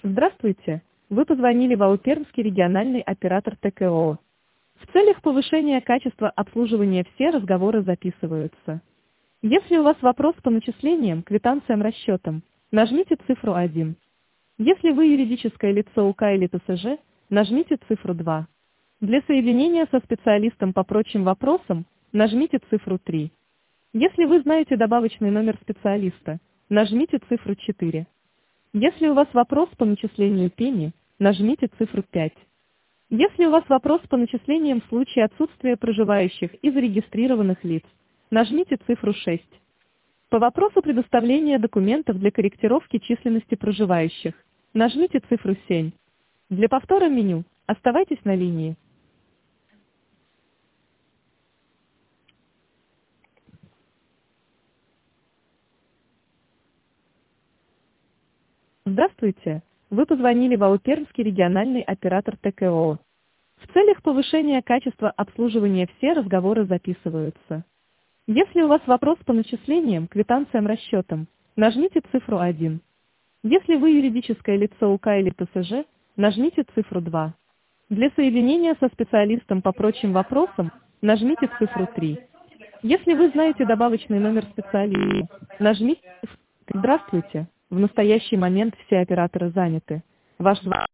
Здравствуйте! Вы позвонили в АО «Пермский региональный оператор ТКО». В целях повышения качества обслуживания все разговоры записываются. Если у вас вопрос по начислениям, квитанциям, расчетам, нажмите цифру 1. Если вы юридическое лицо УК или ТСЖ, нажмите цифру 2. Для соединения со специалистом по прочим вопросам, нажмите цифру 3. Если вы знаете добавочный номер специалиста, нажмите цифру 4. Если у вас вопрос по начислению пени, нажмите цифру 5. Если у вас вопрос по начислениям в случае отсутствия проживающих и зарегистрированных лиц, нажмите цифру 6. По вопросу предоставления документов для корректировки численности проживающих, нажмите цифру 7. Для повтора меню оставайтесь на линии. Здравствуйте! Вы позвонили в АО «Пермский региональный оператор ТКО». В целях повышения качества обслуживания все разговоры записываются. Если у вас вопрос по начислениям, квитанциям, расчетам, нажмите цифру 1. Если вы юридическое лицо УК или ТСЖ, нажмите цифру 2. Для соединения со специалистом по прочим вопросам, нажмите цифру 3. Если вы знаете добавочный номер специалиста, нажмите. Здравствуйте! В настоящий момент все операторы заняты. Ваш звонок